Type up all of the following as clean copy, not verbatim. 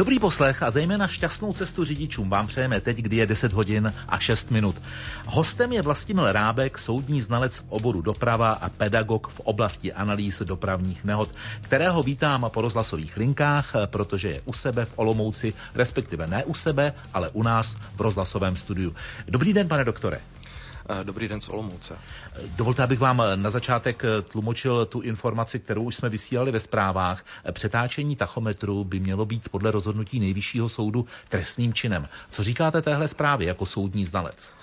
Dobrý poslech a zejména šťastnou cestu řidičům vám přejeme teď, kdy je 10 hodin a 6 minut. Hostem je Vlastimil Rábek, soudní znalec v oboru doprava a pedagog v oblasti analýz dopravních nehod, kterého vítám po rozhlasových linkách, protože je u sebe v Olomouci, respektive ne u sebe, ale u nás v rozhlasovém studiu. Dobrý den, pane doktore. Dobrý den z Olomouce. Dovolte, abych vám na začátek tlumočil tu informaci, kterou už jsme vysílali ve zprávách. Přetáčení tachometru by mělo být podle rozhodnutí Nejvyššího soudu trestným činem. Co říkáte téhle zprávě jako soudní znalec?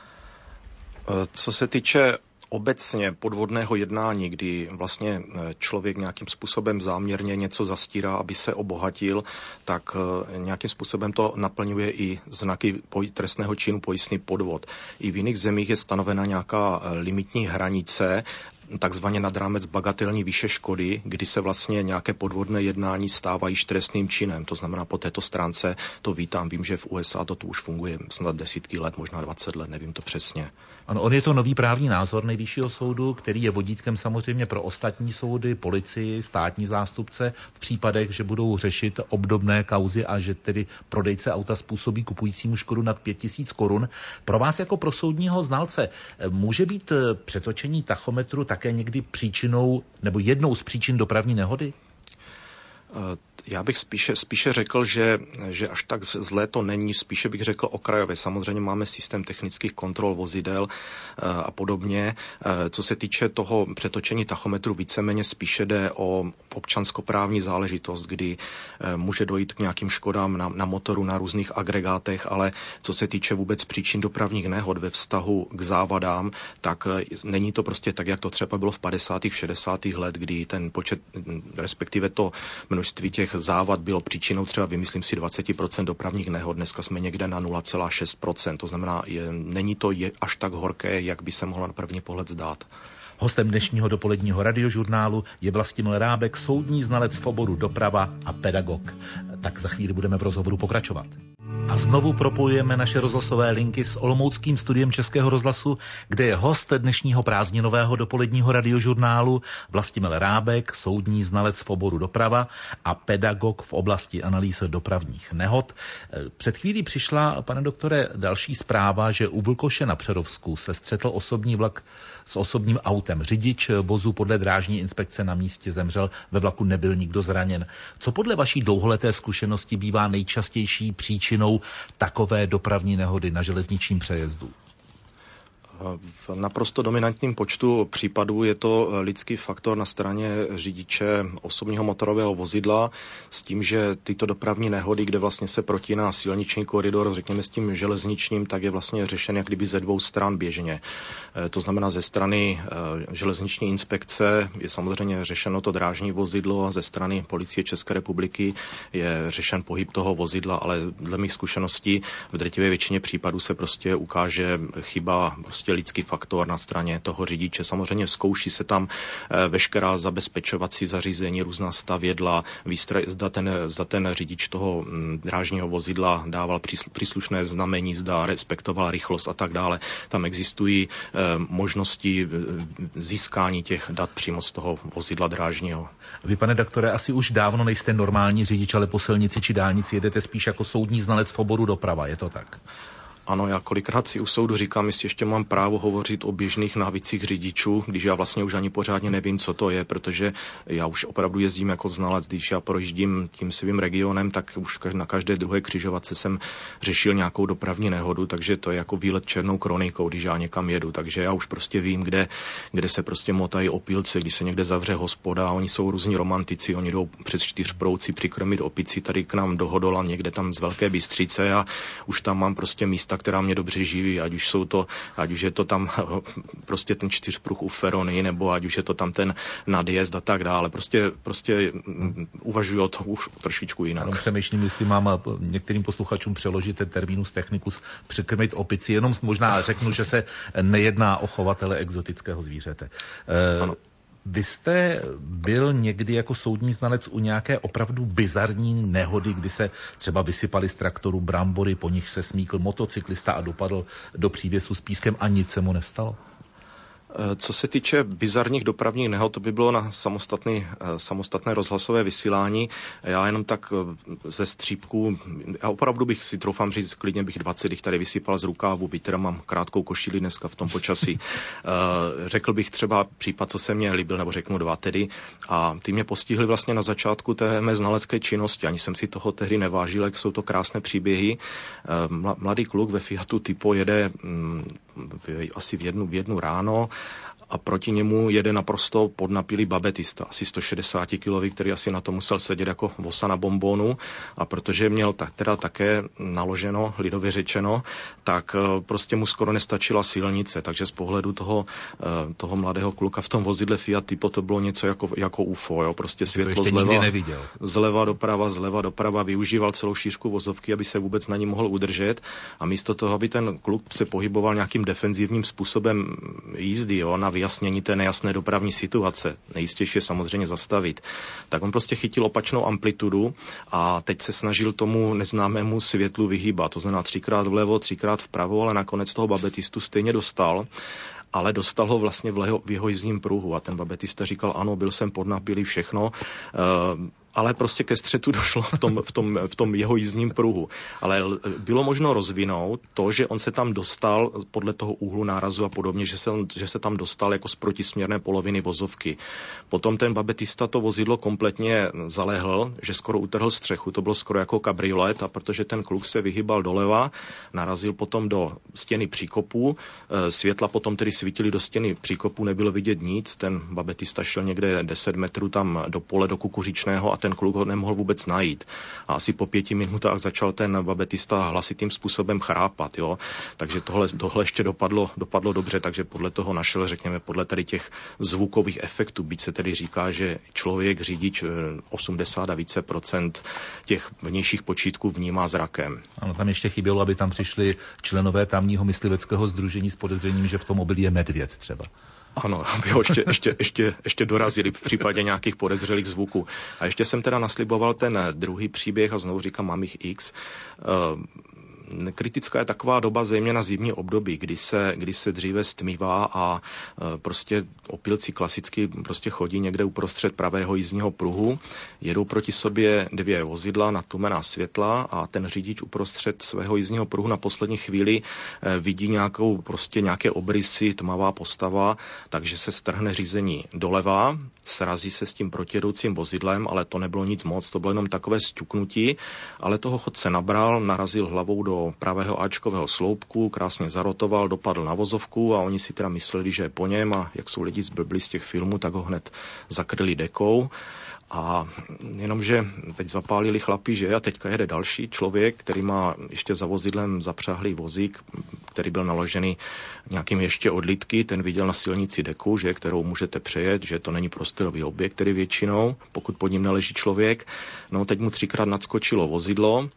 Co se týče obecně podvodného jednání, kdy vlastně člověk nějakým způsobem záměrně něco zastírá, aby se obohatil, tak nějakým způsobem to naplňuje i znaky trestného činu pojistný podvod. I v jiných zemích je stanovena nějaká limitní hranice, takzvaně nad rámec bagatelní výše škody, kdy se vlastně nějaké podvodné jednání stává již trestným činem. To znamená, po této stránce to vítám. Vím, že v USA to tu už funguje snad desítky let, možná 20 let, nevím to přesně. Ano, on je to nový právní názor Nejvyššího soudu, který je vodítkem samozřejmě pro ostatní soudy, policii, státní zástupce v případech, že budou řešit obdobné kauzy a že tedy prodejce auta způsobí kupujícímu škodu nad 5 000 korun. Pro vás jako pro soudního znalce může být přetočení tachometru také někdy příčinou nebo jednou z příčin dopravní nehody? Já bych spíše řekl, že až tak zlé to není, spíše bych řekl okrajově. Samozřejmě máme systém technických kontrol vozidel a podobně. Co se týče toho přetočení tachometru, víceméně spíše jde o občanskoprávní záležitost, kdy může dojít k nějakým škodám na motoru, na různých agregátech, ale co se týče vůbec příčin dopravních nehod ve vztahu k závadám, tak není to prostě tak, jak to třeba bylo v 50. 60. let, kdy ten počet, respektive to množství těch závad bylo příčinou třeba, vymyslím si, 20% dopravních nehod. Dneska jsme někde na 0,6%. To znamená, není to až tak horké, jak by se mohlo na první pohled zdát. Hostem dnešního dopoledního radiožurnálu je Vlastimil Rábek, soudní znalec v oboru doprava a pedagog. Tak za chvíli budeme v rozhovoru pokračovat. A znovu propojujeme naše rozhlasové linky s olomouckým studiem Českého rozhlasu, kde je host dnešního prázdninového dopoledního radiožurnálu Vlastimil Rábek, soudní znalec v oboru doprava a pedagog v oblasti analýz dopravních nehod. Před chvílí přišla, pane doktore, další zpráva, že u Vlkoše na Přerovsku se střetl osobní vlak s osobním autem. Řidič vozu podle drážní inspekce na místě zemřel, ve vlaku nebyl nikdo zraněn. Co podle vaší dlouholeté zkušenosti bývá nejčastější příčinou takové dopravní nehody na železničním přejezdu? V naprosto dominantním počtu případů je to lidský faktor na straně řidiče osobního motorového vozidla s tím, že tyto dopravní nehody, kde vlastně se protíná silniční koridor, řekněme s tím železničním, tak je vlastně řešen jak kdyby ze dvou stran běžně. To znamená, ze strany železniční inspekce je samozřejmě řešeno to drážní vozidlo a ze strany Policie České republiky je řešen pohyb toho vozidla, ale dle mých zkušeností v drtivé většině případů se prostě ukáže chyba prostě lidský faktor na straně toho řidiče. Samozřejmě zkouší se tam veškerá zabezpečovací zařízení, různá stavědla, výstroj, zda ten řidič toho drážního vozidla dával příslušné znamení, zda respektoval rychlost a tak dále. Tam existují možnosti získání těch dat přímo z toho vozidla drážního. Vy, pane doktore, asi už dávno nejste normální řidič, ale po silnici či dálnici jedete spíš jako soudní znalec v oboru doprava, je to tak? Ano, já kolikrát si u soudu říkám, jestli ještě mám právo hovořit o běžných návicích řidičů, když já vlastně už ani pořádně nevím, co to je, protože já už opravdu jezdím jako znalec. Když já projíždím tím svým regionem, tak už na každé druhé křižovatce jsem řešil nějakou dopravní nehodu, takže to je jako výlet černou kronikou, když já někam jedu. Takže já už prostě vím, kde se prostě motají opilci, když se někde zavře hospoda, oni jsou různí romantici, oni jdou přes 4 prouci přikrmit opici tady k nám do Hodola, někde tam z Velké Bystřice a už tam mám prostě místa, která mě dobře živí, ať už je to tam prostě ten 4pruh u Ferony, nebo ať už je to tam ten nadjezd a tak dále. Prostě uvažuji o to už trošičku jinak. Ano, přemýšlím, jestli mám některým posluchačům přeložit ten terminus technicus přikrmit opici, jenom možná řeknu, že se nejedná o chovatele exotického zvířete. Ano. Vy jste byl někdy jako soudní znalec u nějaké opravdu bizarní nehody, kdy se třeba vysypaly z traktoru brambory, po nich se smíkl motocyklista a dopadl do přívěsu s pískem a nic se mu nestalo? Co se týče bizarních dopravních nehod, to by bylo na samostatné rozhlasové vysílání. Já jenom tak ze střípku, a opravdu bych si troufám říct, klidně bych 20 jich tady vysypal z rukávu, byť teda mám krátkou košili dneska v tom počasí. Řekl bych třeba případ, co se mně líbil, nebo řeknu 2 tedy, a ty mě postihly vlastně na začátku té mé znalecké činnosti. Ani jsem si toho tehdy nevážil, jak jsou to krásné příběhy. Mladý kluk ve Fiatu Tipo jede asi v jednu ráno a proti němu jede naprosto podnapilý babetista, asi 160 kilový, který asi na to musel sedět jako vosa na bonbonu, a protože měl teda také naloženo, lidově řečeno, tak prostě mu skoro nestačila silnice, takže z pohledu toho mladého kluka v tom vozidle Fiat Tipo to bylo něco jako UFO, jo? Prostě světlo zleva doprava, využíval celou šířku vozovky, aby se vůbec na ní mohl udržet, a místo toho, aby ten kluk se pohyboval nějakým defenzivním způsobem jízdy, jo, na vyjasnění té nejasné dopravní situace, nejistější je samozřejmě zastavit, tak on prostě chytil opačnou amplitudu a teď se snažil tomu neznámému světlu vyhýbat. To znamená 3krát vlevo, 3krát vpravo, ale nakonec toho babetistu stejně dostal. Ale dostal ho vlastně v jeho jízdním pruhu a ten babetista říkal, ano, byl jsem podnapilý, všechno, ale prostě ke střetu došlo v tom jeho jízdním pruhu. Ale bylo možno rozvinout to, že on se tam dostal podle toho úhlu nárazu a podobně, že se tam dostal jako z protisměrné poloviny vozovky. Potom ten babetista to vozidlo kompletně zalehl, že skoro utrhl střechu, to bylo skoro jako kabriolet, a protože ten kluk se vyhýbal doleva, narazil potom do stěny příkopu, světla potom tedy svítily do stěny příkopu, nebylo vidět nic, ten babetista šel někde 10 metrů tam do pole, do kukuřičného, a ten kluk ho nemohl vůbec najít. A asi po 5 minutách začal ten babetista hlasitým způsobem chrápat, jo. Takže tohle ještě dopadlo dobře, takže podle toho našel, řekněme, podle tady těch zvukových efektů, byť se tedy říká, že člověk, řidič 80 a více procent těch vnějších počítků vnímá zrakem. Ano, tam ještě chybělo, aby tam přišli členové tamního mysliveckého sdružení s podezřením, že v tom mobilu je medvěd třeba. Ano, aby ho ještě dorazili v případě nějakých podezřelých zvuků. A ještě jsem teda nasliboval ten druhý příběh a znovu říkám, mám jich X. Kritická je taková doba, zejména zimní období, kdy se dříve stmívá a prostě opilci klasicky prostě chodí někde uprostřed pravého jízdního pruhu, jedou proti sobě 2 vozidla, natlumená světla, a ten řidič uprostřed svého jízdního pruhu na poslední chvíli vidí nějaké obrysy, tmavá postava, takže se strhne řízení doleva, srazí se s tím protijedoucím vozidlem, ale to nebylo nic moc, to bylo jenom takové sťuknutí, ale toho chodce nabral, narazil hlavou do pravého áčkového sloupku, krásně zarotoval, dopadl na vozovku a oni si teda mysleli, že je po něm, a jak jsou lidi zblblí z těch filmů, tak ho hned zakryli dekou. A jenomže teď zapálili chlapi, že a teďka jede další člověk, který má ještě za vozidlem zapřáhlý vozík, který byl naložený nějakým ještě odlitky, ten viděl na silnici deku, že, kterou můžete přejet, že to není prostorový objekt, který většinou, pokud pod ním neleží člověk. No teď mu 3krát nadskočilo vozidlo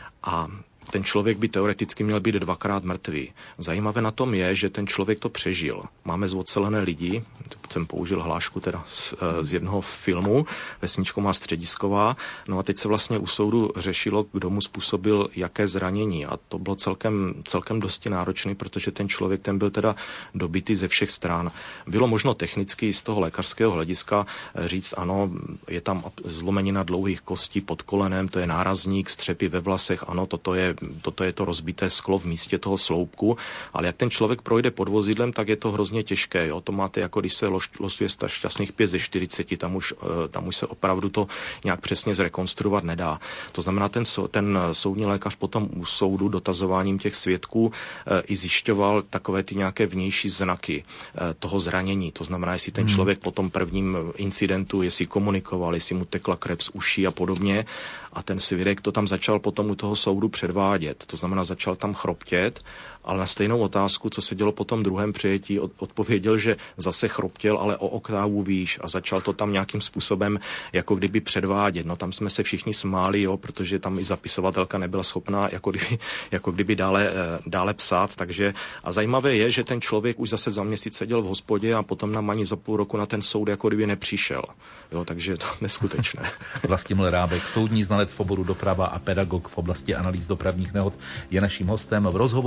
a ten člověk by teoreticky měl být 2krát mrtvý. Zajímavé na tom je, že ten člověk to přežil. Máme zocelené lidi, jsem použil hlášku teda z jednoho filmu, Vesničko má středisková, no a teď se vlastně u soudu řešilo, kdo mu způsobil jaké zranění, a to bylo celkem dosti náročný, protože ten člověk, ten byl teda dobitý ze všech stran. Bylo možno technicky z toho lékařského hlediska říct, ano, je tam zlomenina dlouhých kostí pod kolenem, to je nárazník, střepy ve vlasech, ano, toto je to rozbité sklo v místě toho sloupku, ale jak ten člověk projde pod vozidlem, tak je to hrozně těžké. Jo? To máte, jako když se losuje šťastných 5 ze 40, tam už se opravdu to nějak přesně zrekonstruovat nedá. To znamená, ten soudní lékař potom u soudu dotazováním těch svědků i zjišťoval takové ty nějaké vnější znaky toho zranění. To znamená, jestli ten člověk po tom prvním incidentu, jestli komunikoval, jestli mu tekla krev z uší a podobně. A ten svědek to tam začal potom u toho soudu předvádět. To znamená, začal tam chroptět, ale na stejnou otázku, co se dělo po tom druhém přijetí, odpověděl, že zase chroptěl, ale o oktávu výš, a začal to tam nějakým způsobem jako kdyby předvádět. No tam jsme se všichni smáli, jo, protože tam i zapisovatelka nebyla schopná jako kdyby dále psát. Takže a zajímavé je, že ten člověk už zase za měsíc seděl v hospodě a potom nám ani za půl roku na ten soud jako kdyby nepřišel. Jo, takže je to neskutečné. Vlastimil Rábek, soudní znalec v oboru doprava a pedagog v oblasti analýz dopravních nehod, je naším hostem. V rozhovoru pokračuje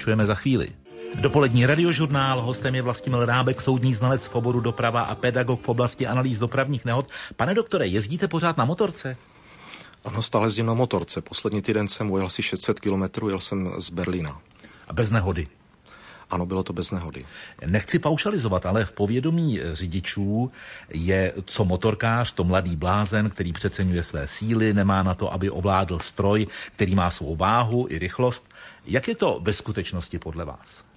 pokračujeme za chvíli. Dopolední radiožurnál, hostem je Vlastimil Rábek, soudní znalec v oboru doprava a pedagog v oblasti analýz dopravních nehod. Pane doktore, jezdíte pořád na motorce? Ano, stále jezdím na motorce. Poslední týden jsem ujel asi 600 kilometrů, jel jsem z Berlína. A bez nehody? Ano, bylo to bez nehody. Nechci paušalizovat, ale v povědomí řidičů je co motorkář, to mladý blázen, který přeceňuje své síly, nemá na to, aby ovládl stroj, který má svou váhu i rychlost. Jak je to ve skutečnosti podle vás?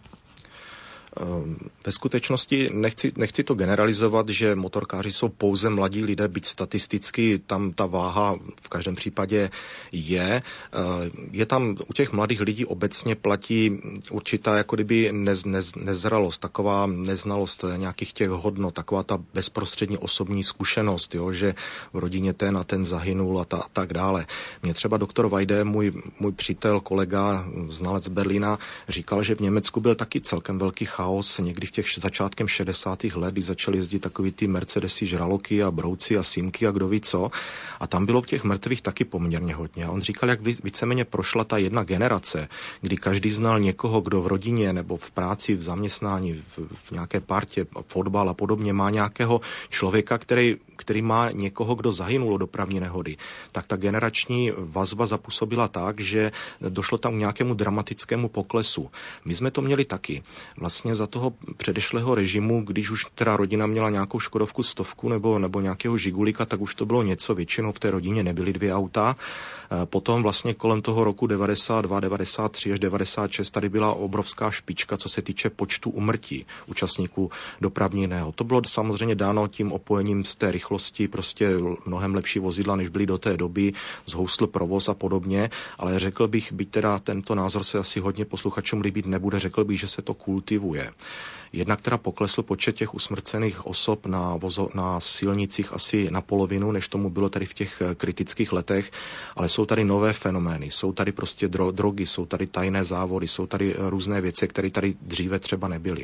Ve skutečnosti nechci to generalizovat, že motorkáři jsou pouze mladí lidé, byť statisticky tam ta váha v každém případě je. Je tam u těch mladých lidí obecně platí určitá jako kdyby nezralost, taková neznalost nějakých těch hodnot, taková ta bezprostřední osobní zkušenost, jo, že v rodině ten a ten zahynul a tak dále. Mě třeba doktor Vajde, můj přítel, kolega, znalec Berlína, říkal, že v Německu byl taky celkem velký chaos někdy v těch začátkem 60. let, kdy začali jezdit takový ty Mercedesy, žraloky a brouci a simky a kdo ví co. A tam bylo těch mrtvých taky poměrně hodně. A on říkal, jak víceméně prošla ta jedna generace, kdy každý znal někoho, kdo v rodině nebo v práci, v zaměstnání, v nějaké partě, fotbal a podobně má nějakého člověka, který má někoho, kdo zahynul do dopravní nehody. Tak ta generační vazba zapůsobila tak, že došlo tam k nějakému dramatickému poklesu. My jsme to měli taky. Vlastně za toho předešlého režimu, když už teda rodina měla nějakou Škodovku 100 nebo nějakého Žigulíka, tak už to bylo něco. Většinou v té rodině nebyly 2 auta. Potom vlastně kolem toho roku 92, 93 až 96 tady byla obrovská špička, co se týče počtu úmrtí účastníků dopravní nehod. To bylo samozřejmě dáno tím opojením z té rychlosti, prostě mnohem lepší vozidla, než byly do té doby, zhoustl provoz a podobně, ale řekl bych, byť teda tento názor se asi hodně posluchačům líbit nebude, řekl bych, že se to kultivuje. Jednak teda poklesl počet těch usmrcených osob na silnicích asi na polovinu, než tomu bylo tady v těch kritických letech, ale jsou tady nové fenomény, jsou tady prostě drogy, jsou tady tajné závody, jsou tady různé věci, které tady dříve třeba nebyly.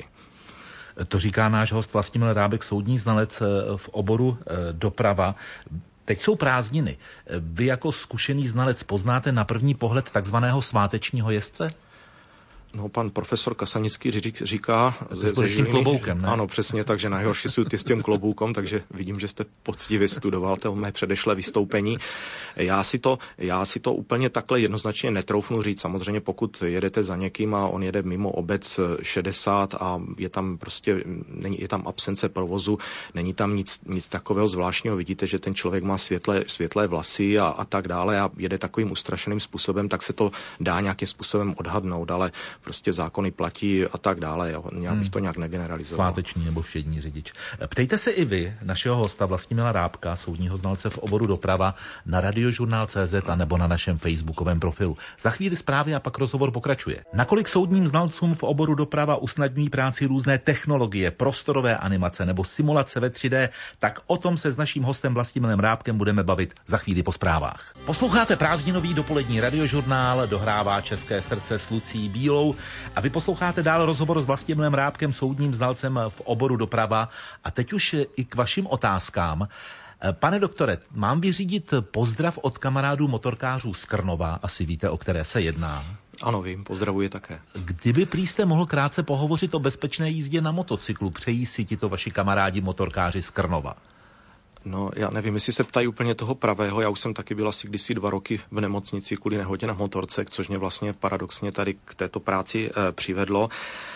To říká náš host Vlastimil Rábek, soudní znalec v oboru doprava. Teď jsou prázdniny. Vy jako zkušený znalec poznáte na první pohled takzvaného svátečního jezdce? No, pan profesor Kasanický říká... S tím kloboukem, ne? Ano, přesně, takže nejhorší jsou ty s tím kloboukem, takže vidím, že jste poctivě studoval to mé předešlé vystoupení. Já si to úplně takhle jednoznačně netroufnu říct. Samozřejmě, pokud jedete za někým a on jede mimo obec 60 a je tam prostě, je tam absence provozu, není tam nic takového zvláštního. Vidíte, že ten člověk má světlé vlasy a tak dále a jede takovým ustrašeným způsobem, tak se to dá nějakým způsobem odhadnout, ale prostě zákony platí a tak dále. Jo. Nějak bych to nějak negeneralizoval. Sváteční nebo všední řidič. Ptejte se i vy, našeho hosta Vlastimila Rábka, soudního znalce v oboru doprava, na radiožurnál.cz a nebo na našem facebookovém profilu. Za chvíli zprávy a pak rozhovor pokračuje. Nakolik soudním znalcům v oboru doprava usnadňují práci různé technologie, prostorové animace nebo simulace ve 3D, tak o tom se s naším hostem Vlastimilem Rábkem budeme bavit za chvíli po zprávách. Posloucháte prázdninový dopolední radiožurnál, dohrává České srdce s Lucí Bílou a vy posloucháte dál rozhovor s Vlastimilem Rábkem, soudním znalcem v oboru doprava. A teď už i k vašim otázkám. Pane doktore, mám vyřídit pozdrav od kamarádů motorkářů z Krnova, asi víte, o které se jedná. Ano, vím, pozdravuji také. Kdyby prý jste mohl krátce pohovořit o bezpečné jízdě na motocyklu, přejí si tito vaši kamarádi motorkáři z Krnova? No, já nevím, jestli se ptají úplně toho pravého. Já už jsem taky byl asi kdysi 2 roky v nemocnici kvůli nehodě na motorce, což mě vlastně paradoxně tady k této práci přivedlo.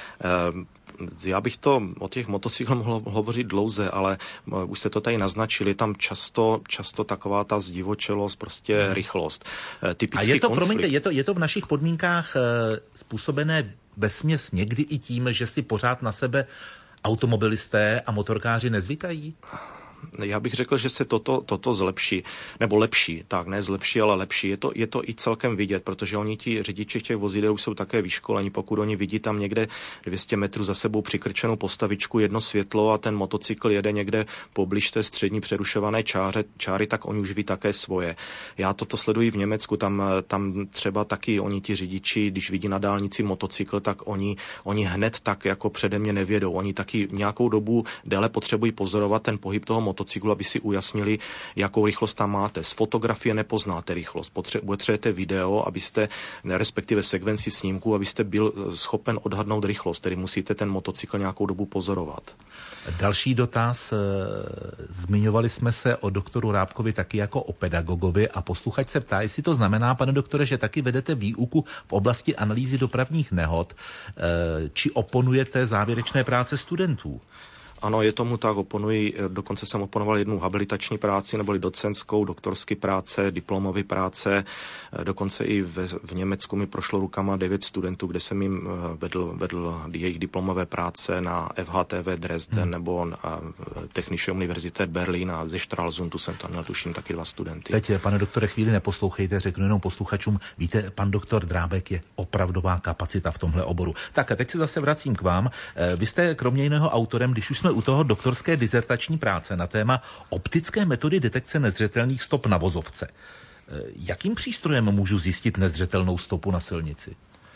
Já bych to o těch motocyklech mohl hovořit dlouze, ale už jste to tady naznačili, tam často taková ta zdivočelost, prostě rychlost. Typický a je to, konflikt. promiňte, je to v našich podmínkách způsobené vesměs někdy i tím, že si pořád na sebe automobilisté a motorkáři nezvykají? Já bych řekl, že se toto zlepší, nebo lepší, tak ne zlepší, ale lepší. Je to i celkem vidět, protože oni ti řidiči těch vozidel jsou také vyškolení, pokud oni vidí tam někde 200 metrů za sebou přikrčenou postavičku, jedno světlo a ten motocykl jede někde poblíž té střední přerušované čáry, tak oni už ví také svoje. Já toto sleduji v Německu, tam třeba taky oni ti řidiči, když vidí na dálnici motocykl, tak oni hned tak jako přede mě nevědou. Oni taky nějakou dobu déle potřebují pozorovat ten pohyb toho motocyklu, aby si ujasnili, jakou rychlost tam máte. Z fotografie nepoznáte rychlost. Potřebujete video, abyste, respektive sekvenci snímků, abyste byl schopen odhadnout rychlost, tedy musíte ten motocykl nějakou dobu pozorovat. Další dotaz. Zmiňovali jsme se o doktoru Rábkovi taky jako o pedagogovi a posluchač se ptá, jestli to znamená, pane doktore, že taky vedete výuku v oblasti analýzy dopravních nehod, či oponujete závěrečné práce studentů? Ano, je tomu tak, oponuji, dokonce jsem oponoval jednu habilitační práci, neboli docentskou, doktorské práce, diplomové práce, dokonce i v Německu mi prošlo rukama 9 studentů, kde jsem jim vedl jejich diplomové práce na FHTV Dresden nebo na Technische Universität Berlin a ze Stralsundu jsem tam měl, tuším, taky 2 studenty. Teď, pane doktore, chvíli neposlouchejte, řeknu jenom posluchačům, víte, pan doktor Drábek je opravdová kapacita v tomhle oboru. Tak a teď se zase vracím k vám. Vy jste kromě jiného autorem, když už jsme u toho, doktorské dizertační práce na téma optické metody detekce nezřetelných stop na vozovce. Jakým přístrojem můžu zjistit nezřetelnou stopu na silnici?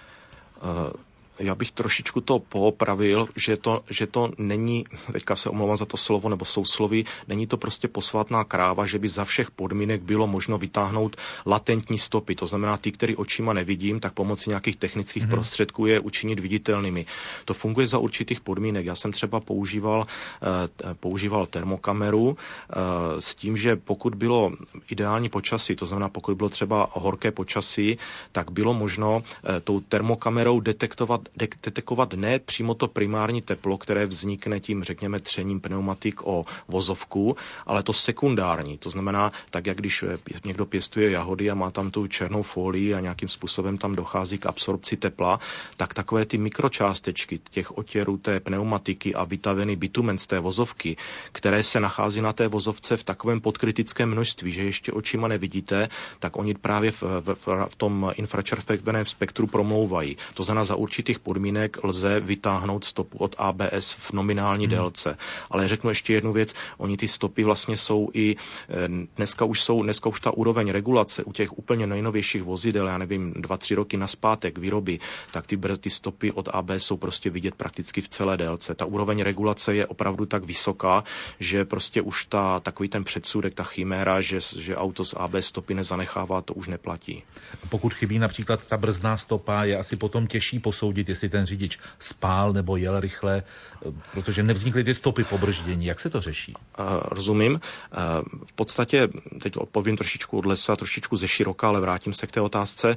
Já bych trošičku to poopravil, že to není, teďka se omlouvám za to slovo nebo sousloví, není to prostě posvátná kráva, že by za všech podmínek bylo možno vytáhnout latentní stopy. To znamená, ty, který očima nevidím, tak pomocí nějakých technických prostředků je učinit viditelnými. To funguje za určitých podmínek. Já jsem třeba používal termokameru s tím, že pokud bylo ideální počasí, to znamená, pokud bylo třeba horké počasí, tak bylo možno tou termokamerou detekovat ne přímo to primární teplo, které vznikne tím, řekněme, třením pneumatik o vozovku, ale to sekundární. To znamená, tak jak když někdo pěstuje jahody a má tam tu černou folii a nějakým způsobem tam dochází k absorpci tepla, tak takové ty mikročástečky těch otěrů té pneumatiky a vytavený bitumen z té vozovky, které se nachází na té vozovce v takovém podkritickém množství, že ještě očima nevidíte, tak oni právě v tom infračervené spektru promlouvají. To znamená, za určitých podmínek lze vytáhnout stopu od ABS v nominální délce. Ale řeknu ještě jednu věc, oni ty stopy vlastně jsou i dneska už ta úroveň regulace u těch úplně nejnovějších vozidel, já nevím, 2-3 roky nazpátek výroby, tak ty stopy od ABS jsou prostě vidět prakticky v celé délce. Ta úroveň regulace je opravdu tak vysoká, že prostě už takový ten předsudek, ta chiméra, že auto z ABS stopy nezanechává, to už neplatí. Pokud chybí například ta brzdná stopa, je asi potom těžší posoudit, jestli ten řidič spál nebo jel rychle, protože nevznikly ty stopy po brždění. Jak se to řeší? Rozumím. V podstatě, teď odpovím trošičku od lesa, trošičku ze široka, ale vrátím se k té otázce.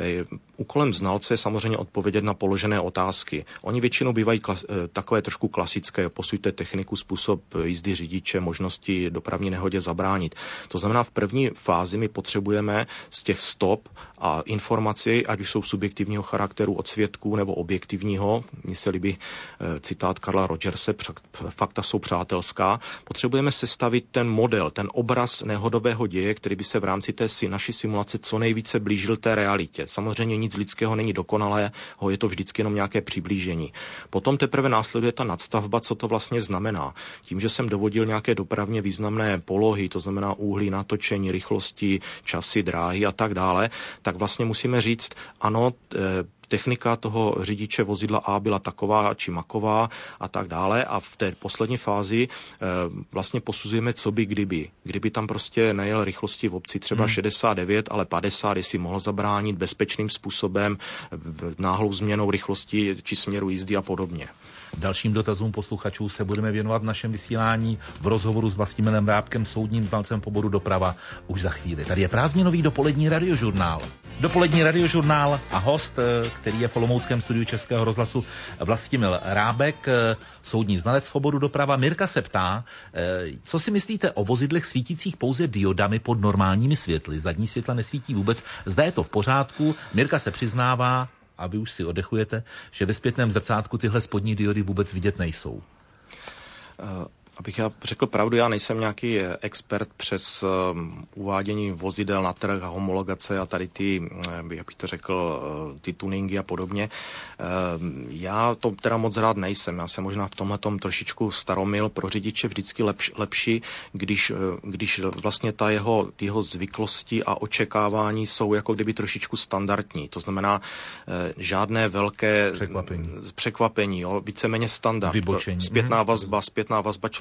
Úkolem znalce je samozřejmě odpovědět na položené otázky. Oni většinou bývají takové trošku klasické, posuďte techniku, způsob jízdy řidiče, možnosti dopravní nehodě zabránit. To znamená, v první fázi my potřebujeme z těch stop a informací, ať už jsou subjektivního charakteru od svědků nebo objektivního, mně se líbí citát Karla Rogerse, fakta jsou přátelská, potřebujeme sestavit ten model, ten obraz nehodového děje, který by se v rámci té naší simulace co nejvíce blížil té realitě. Samozřejmě nic lidského není dokonalého, je to vždycky jenom nějaké přiblížení. Potom teprve následuje ta nadstavba, co to vlastně znamená. Tím, že jsem dovodil nějaké dopravně významné polohy, to znamená úhly, natočení, rychlosti, časy, dráhy a tak dále, tak vlastně musíme říct, ano, technika toho řidiče vozidla A byla taková či maková a tak dále a v té poslední fázi vlastně posuzujeme, co by kdyby. Kdyby tam prostě nejel rychlosti v obci třeba 69, ale 50, jestli mohl zabránit bezpečným způsobem, náhlou změnou rychlosti či směru jízdy a podobně. Dalším dotazům posluchačů se budeme věnovat v našem vysílání v rozhovoru s Vlastimilem Rábkem, soudním znalcem v oboru doprava, už za chvíli. Tady je prázdninový dopolední radiožurnál. Dopolední radiožurnál a host, který je v olomouckém studiu Českého rozhlasu, Vlastimil Rábek, soudní znalec v oboru doprava. Mirka se ptá, co si myslíte o vozidlech svítících pouze diodami pod normálními světly? Zadní světla nesvítí vůbec. Zda je to v pořádku? Mirka se přiznává, a vy už si oddechujete, že ve zpětném zrcátku tyhle spodní diody vůbec vidět nejsou. Abych já řekl pravdu, já nejsem nějaký expert přes uvádění vozidel na trh a homologace a tady ty, jak bych to řekl, ty tuningy a podobně. Já to teda moc rád nejsem. Já jsem možná v tomhletom trošičku staromil. Pro řidiče vždycky lepší, když vlastně jeho zvyklosti a očekávání jsou jako kdyby trošičku standardní. To znamená žádné velké překvapení, víceméně standard. Vybočení. Zpětná vazba člověk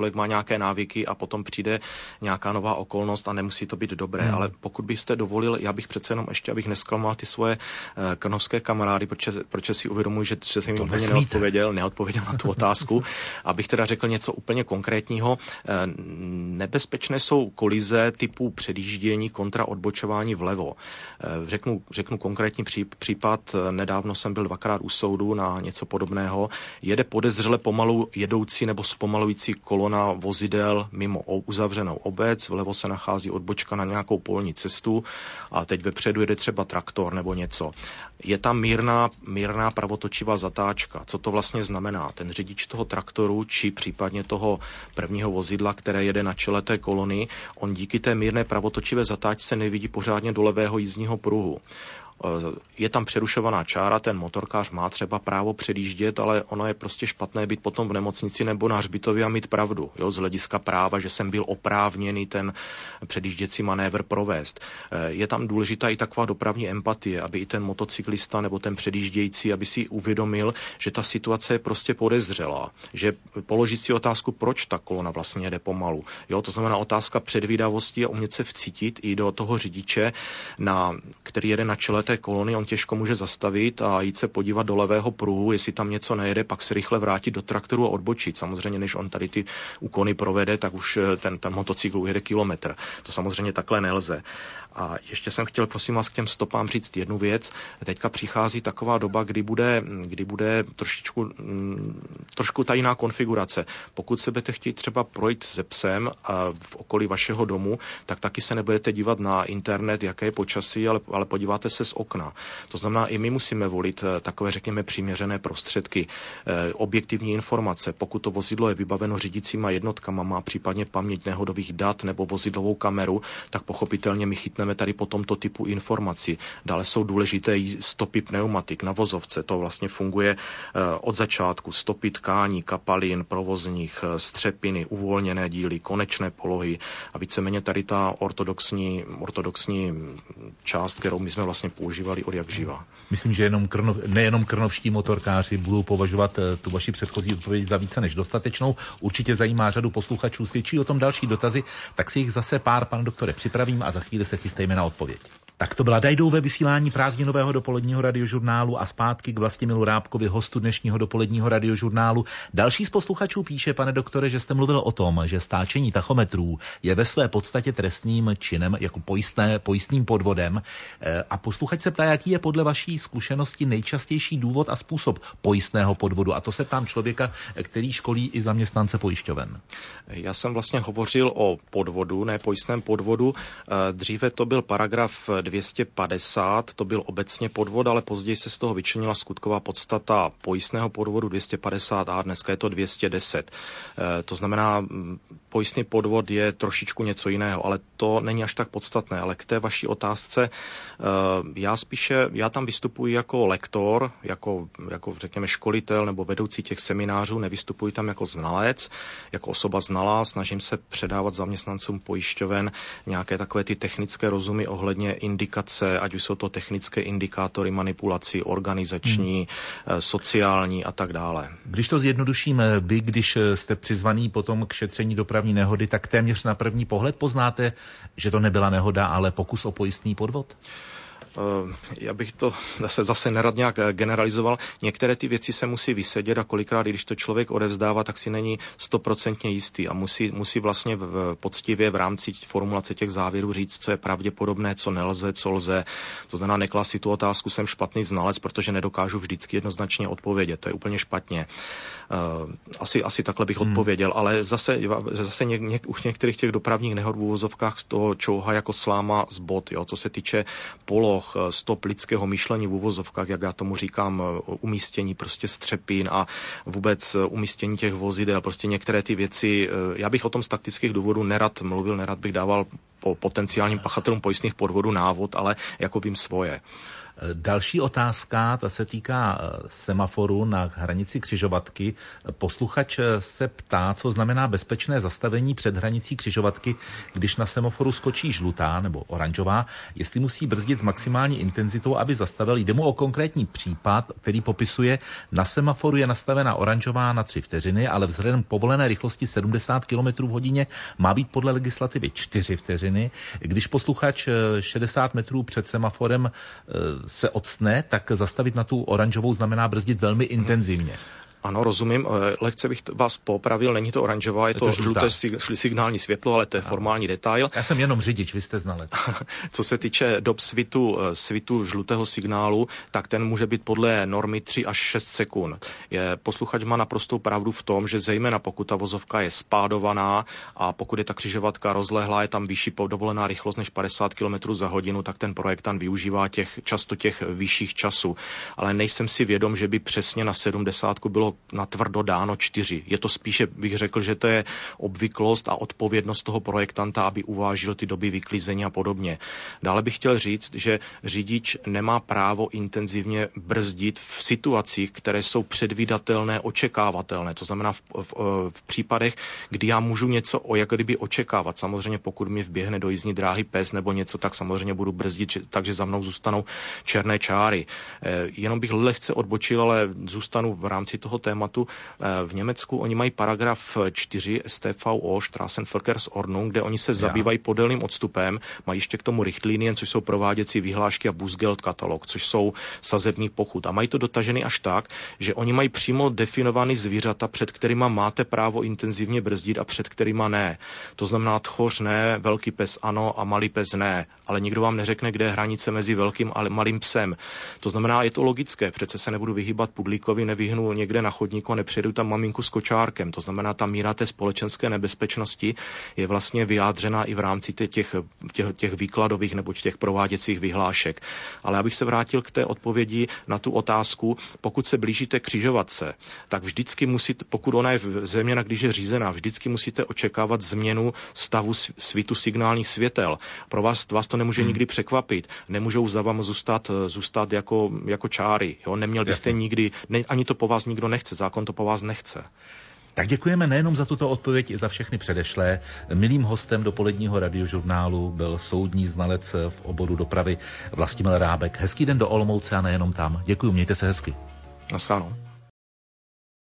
člověk má nějaké návyky a potom přijde nějaká nová okolnost a nemusí to být dobré. Ale pokud byste dovolil, já bych přece jenom ještě, abych nesklamal ty svoje krnovské kamarády, protože si uvědomuji, že jsem jim úplně neodpověděl na tu otázku, abych teda řekl něco úplně konkrétního. Nebezpečné jsou kolize typu předjíždění kontra odbočování vlevo. Řeknu konkrétní případ. Nedávno jsem byl 2krát u soudu na něco podobného. Jede podezřele pomalu jedoucí nebo zpomalující kolona vozidel mimo uzavřenou obec, vlevo se nachází odbočka na nějakou polní cestu a teď vepředu jede třeba traktor nebo něco. Je tam mírná pravotočivá zatáčka. Co to vlastně znamená? Ten řidič toho traktoru či případně toho prvního vozidla, které jede na čele té kolony, on díky té mírné pravotočivé zatáčce nevidí pořádně do levého jízdního pruhu. Je tam přerušovaná čára, ten motorkář má třeba právo předjíždět, ale ono je prostě špatné být potom v nemocnici nebo na hřbitově a mít pravdu. Jo, z hlediska práva, že jsem byl oprávněný ten předjížděcí manévr provést. Je tam důležitá i taková dopravní empatie, aby i ten motocyklista nebo ten předjíždějící, aby si uvědomil, že ta situace je prostě podezřelá. Že položit si otázku, proč ta kolona vlastně jede pomalu. Jo, to znamená otázka předvídavosti a umět se vcítit i do toho řidiče, který jede na čele té kolony, on těžko může zastavit a jít se podívat do levého pruhu, jestli tam něco nejede, pak se rychle vrátit do traktoru a odbočit. Samozřejmě, než on tady ty úkony provede, tak už ten motocykl ujede kilometr. To samozřejmě takhle nelze. A ještě jsem chtěl, prosím vás, k těm stopám říct jednu věc. Teďka přichází taková doba, kdy bude trošku ta jiná konfigurace. Pokud se budete chtít třeba projít se psem v okolí vašeho domu, tak taky se nebudete dívat na internet, jaké je počasí, ale podíváte se z okna. To znamená, i my musíme volit takové, řekněme, přiměřené prostředky, objektivní informace. Pokud to vozidlo je vybaveno řídícíma jednotkama, má případně paměť nehodových dat nebo vozidlovou kameru, tak pochopitelně my chytneme tady po tomto typu informací. Dále jsou důležité stopy pneumatik na vozovce. To vlastně funguje od začátku. Stopy tkání, kapalin, provozních, střepiny, uvolněné díly, konečné polohy a víceméně tady ta ortodoxní část, kterou my jsme vlastně používali od jak živa. Myslím, že nejenom krnovští motorkáři budou považovat tu vaši předchozí odpověď za více než dostatečnou. Určitě zajímá řadu posluchačů, svědčí o tom další dotazy, tak si jich zase pár, pane doktore, připravím a za chvíli se chystejme na odpověď. Tak to byla Dajdou ve vysílání prázdninového dopoledního radiožurnálu a zpátky k Vlastimilu Rábkovi, hostu dnešního dopoledního radiožurnálu. Další z posluchačů píše, pane doktore, že jste mluvil o tom, že stáčení tachometrů je ve své podstatě trestným činem, jako pojistným podvodem. A posluchač se ptá, jaký je podle vaší zkušenosti nejčastější důvod a způsob pojistného podvodu. A to se ptám člověka, který školí i zaměstnance pojišťoven. Já jsem vlastně hovořil o podvodu, ne pojistném podvodu. Dříve to byl paragraf 250, to byl obecně podvod, ale později se z toho vyčlenila skutková podstata pojistného podvodu 250a, dneska je to 210. To znamená, pojistný podvod je trošičku něco jiného, ale to není až tak podstatné. Ale k té vaší otázce, já tam vystupuji jako lektor, jako řekněme školitel nebo vedoucí těch seminářů, nevystupuji tam jako znalec, jako osoba znalá, snažím se předávat zaměstnancům pojišťoven nějaké takové ty technické rozumy ohledně indikace, ať už jsou to technické indikátory manipulací, organizační, sociální a tak dále. Když to zjednoduším, vy, když jste přizvaný potom k šetření dopravní nehody, tak téměř na první pohled poznáte, že to nebyla nehoda, ale pokus o pojistný podvod? Já bych to zase nerad nějak generalizoval. Některé ty věci se musí vysedět a kolikrát, když to člověk odevzdává, tak si není 100% jistý a musí vlastně poctivě v rámci formulace těch závěrů říct, co je pravděpodobné, co nelze, co lze. To znamená, neklást si tu otázku, jsem špatný znalec, protože nedokážu vždycky jednoznačně odpovědět. To je úplně špatně. Asi takhle bych odpověděl, ale zase u některých těch dopravních nehod v uvozovkách toho čouhá jako sláma z bot, jo, co se týče poloh, stop lidského myšlení v uvozovkách, jak já tomu říkám, umístění prostě střepin a vůbec umístění těch vozidel, prostě některé ty věci, já bych o tom z taktických důvodů nerad mluvil, nerad bych dával po potenciálním pachatelům pojistných podvodů návod, ale jako vím svoje. Další otázka, ta se týká semaforu na hranici křižovatky. Posluchač se ptá, co znamená bezpečné zastavení před hranicí křižovatky, když na semaforu skočí žlutá nebo oranžová, jestli musí brzdit s maximální intenzitou, aby zastavil. Jde mu o konkrétní případ, který popisuje, na semaforu je nastavena oranžová na 3 vteřiny, ale vzhledem k povolené rychlosti 70 km v hodině má být podle legislativy 4 vteřiny. Když posluchač 60 metrů před semaforem se octne, tak zastavit na tu oranžovou znamená brzdit velmi intenzivně. Ano, rozumím. Lehce bych vás popravil, není to oranžová, je to žluté signální světlo, ale to je formální detail. Já jsem jenom řidič, vy jste znalec. Co se týče dob svitu žlutého signálu, tak ten může být podle normy 3 až 6 sekund. Posluchač má naprostou pravdu v tom, že zejména pokud ta vozovka je spádovaná a pokud je ta křižovatka rozlehlá, je tam vyšší dovolená rychlost než 50 km za hodinu, tak ten projektant využívá často těch vyšších časů. Ale nejsem si vědom, že by přesně na 70 bylo natvrdo dáno 4. Je to spíše, bych řekl, že to je obvyklost a odpovědnost toho projektanta, aby uvážil ty doby vyklízení a podobně. Dále bych chtěl říct, že řidič nemá právo intenzivně brzdit v situacích, které jsou předvídatelné, očekávatelné. To znamená v případech, kdy já můžu něco jak kdyby očekávat. Samozřejmě pokud mi vběhne do jízdní dráhy pes nebo něco, tak samozřejmě budu brzdit, takže za mnou zůstanou černé čáry. Jenom bych lehce odbočil, ale zůstanu v rámci toho tématu. V Německu oni mají paragraf 4 StVO, Straßenverkehrsordnung, kde oni se zabývají podélným odstupem, mají ještě k tomu Richtlinien, což jsou prováděcí vyhlášky a Bußgeld katalog, což jsou sazební pokut. A mají to dotažený až tak, že oni mají přímo definovaný zvířata, před kterýma máte právo intenzivně brzdit a před kterýma ne. To znamená tchoř ne, velký pes ano a malý pes ne. Ale nikdo vám neřekne, kde je hranice mezi velkým a malým psem. To znamená, je to logické, přece se nebudu vyhýbat pudlíkovi, nevyhnu někde na chodníku a nepřijedu tam maminku s kočárkem. To znamená, ta míra té společenské nebezpečnosti je vlastně vyjádřena i v rámci těch výkladových nebo těch prováděcích vyhlášek. Ale abych se vrátil k té odpovědi na tu otázku, pokud se blížíte křižovatce, tak vždycky musíte, pokud ona je zejména když je řízená, vždycky musíte očekávat změnu stavu svitu signálních světel. Pro vás to nemůže nikdy překvapit. Nemůžou za vám zůstat jako čáry. Jo? Neměl byste nikdy, ani to po vás nikdo nechce, zákon to po vás nechce. Tak děkujeme nejenom za tuto odpověď, i za všechny předešlé. Milým hostem dopoledního radiožurnálu byl soudní znalec v oboru dopravy Vlastimil Rábek. Hezký den do Olomouce a nejenom tam. Děkuji, mějte se hezky. Naschledanou.